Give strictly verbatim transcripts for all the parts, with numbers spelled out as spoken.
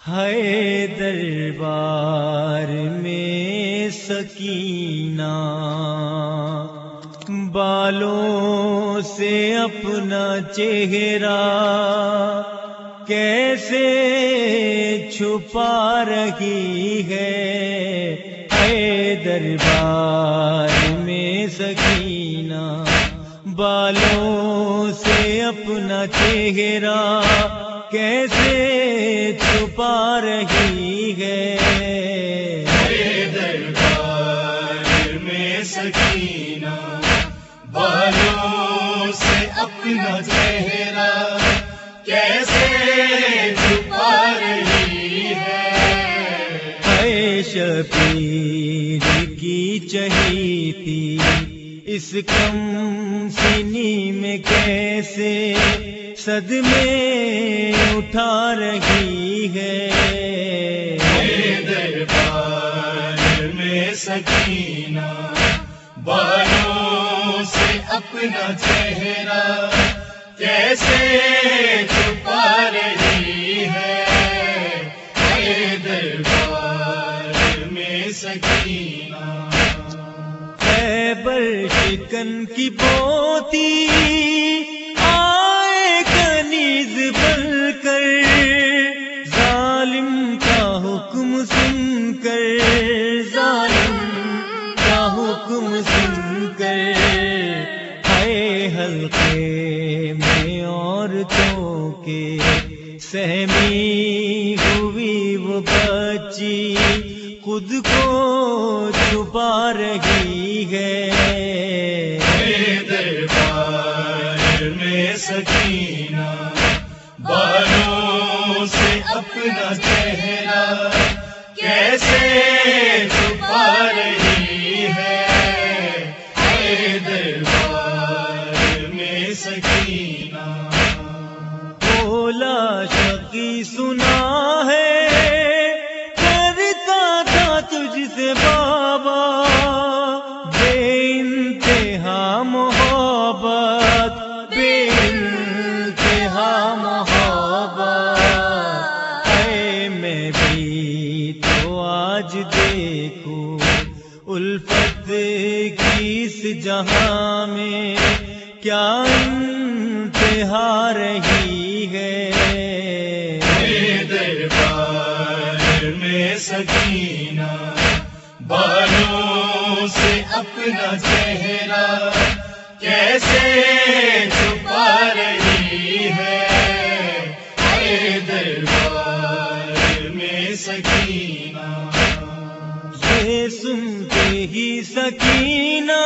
ہے دربار میں سکینہ، بالوں سے اپنا چہرہ کیسے چھپا رہی ہے۔ ہے دربار میں سکینہ، بالوں سے اپنا چہرہ کیسے چھپا رہی ہے۔ دربار میں سکینہ، بالوں سے اپنا چہرہ کیسے چھپا رہی ہے۔ اے شبیر کی چہیتی اس کم سنی میں کیسے صدمے اٹھا رہی ہے۔ دربار میں سکینہ، بالوں سے اپنا چہرہ کیسے چھپا رہی ہے۔ دربار میں سکینہ، خیبر شکن کی پوتی آئے کنیز بن کر، ظالم کا حکم سن کر، ظالم کا حکم سن کر، ہے حلقے میں عورتوں کے سہمی ہوئی وہ بچی خود کو چھپا رہی ہے۔ دربار میں سکینہ، بالوں سے اپنا چہرہ کیسے چھپا رہی ہے۔ دربار میں سکینہ، بولا شقی سنا ہے کرتا تھا تجھ سے بابا، بے انتہا محبت، بے انتہا محبت، اے میں بھی تو آج دیکھوں الفت کی اس جہاں میں کیا انتہا رہی ہے۔ دربار میں سکینہ، بالوں سے اپنا چہرہ کیسے چھپا رہی ہے۔ دربار میں سکینہ، یہ سنتے ہی سکینہ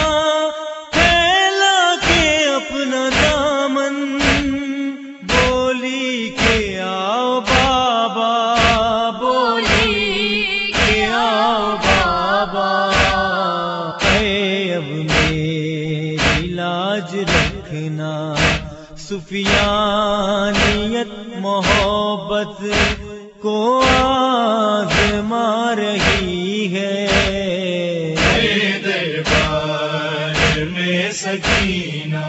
پھیلا کے اپنا دامن، بولی کہ آؤ بابا، بولی کہ آؤ بابا، اے اب میری لاج رکھنا، سفیانیت محبت کو آزما رہی ہے۔ دربار میں سکینہ،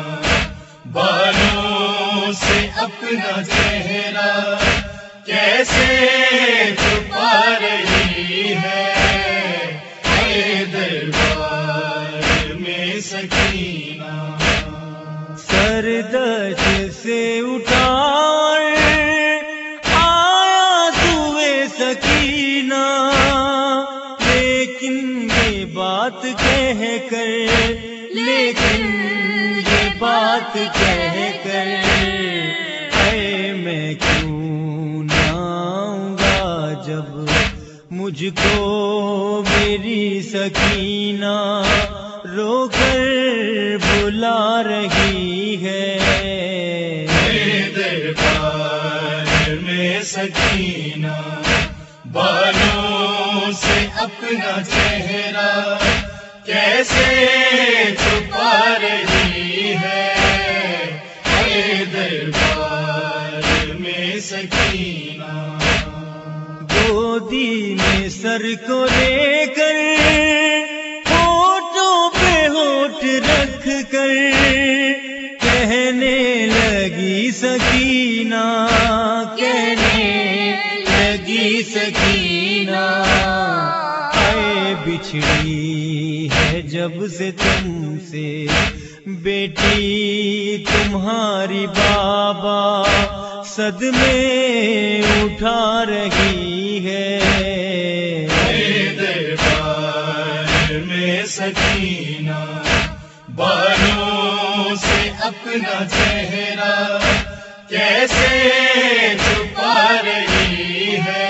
بالوں سے اپنا چہرہ کیسے چھپا رہی ہے۔ دربار میں سکینہ، سردش سے اٹھا آیا سوئے سکینہ، لیکن یہ بات کہہ کر، لیکن یہ بات کہہ کر، اے میں کیوں نہ آؤں گا جب مجھ کو میری سکینہ رو کر بلا رہی ہے۔ دربار میں سکینہ، بالوں سے اپنا چہرہ کیسے چھپا رہی ہے۔ دربار میں سکینہ، گودی میں سر کو لے کر ہونٹوں پہ ہونٹ رکھ کر کہنے لگی سکینہ، کہنے لگی سکینہ اے بچھڑی ہے جب سے تم سے بیٹی تمہاری بابا صدمے اٹھا رہی ہے دربار میں سکینہ بالوں سے اپنا چہرہ کیسے چھپا رہی ہے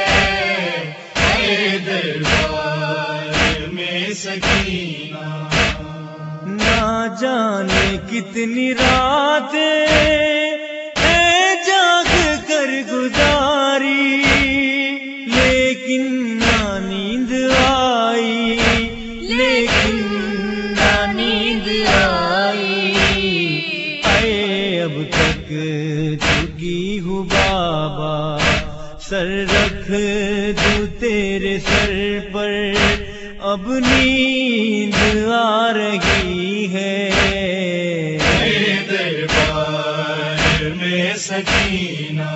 دربار میں سکینہ نہ جانے کتنی راتیں اے جاگ کر گزاری لیکن نہ نیند آئی لیکن نہ نیند آئی اے اب تک جھکی ہوں بابا سر رکھ دوں تیرے سر پر اب نیند آ رہی ہے دربار میں سکینہ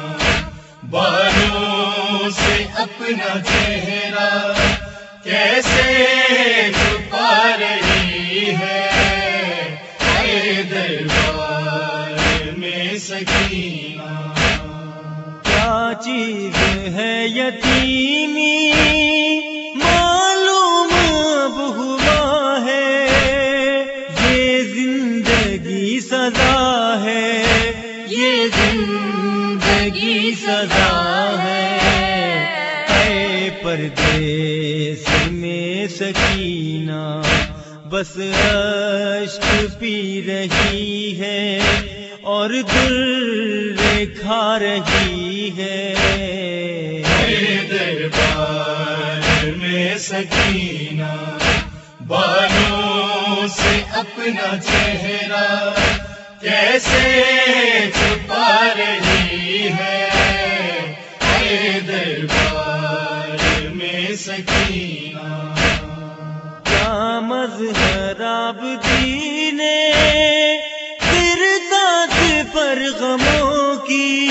بالوں سے اپنا چہرہ کیسے چھپا رہی ہے دربار میں سکینہ کیا چیز ہے یتیمی معلوم اب ہوا ہے یہ زندگی سزا ہے یہ زندگی سزا ہے اے پردیس میں سکینہ بس اشک پی رہی ہے اور در کھا رہی ہے دربار میں سکینہ بالوں سے اپنا چہرہ کیسے چھپا رہی ہے دربار میں سکینہ کیا مظہر عابدین گردات پر غموں کی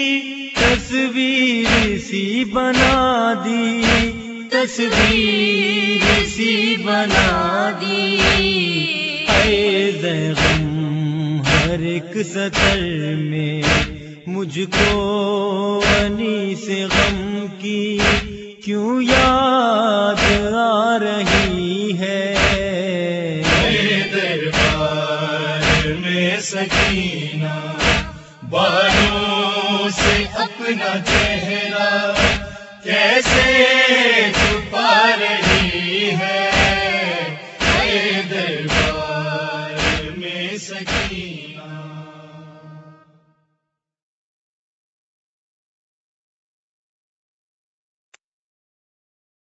تصویر سی بنا دی تصویر سی بنا دی اے غم ہر ایک سطر میں مجھ کو انی سے غم کی کیوں یاد آ رہی ہے دربار میں سکینہ بالوں سے اپنا چہرہ کیسے چھپا رہی ہے دربار میں سکینہ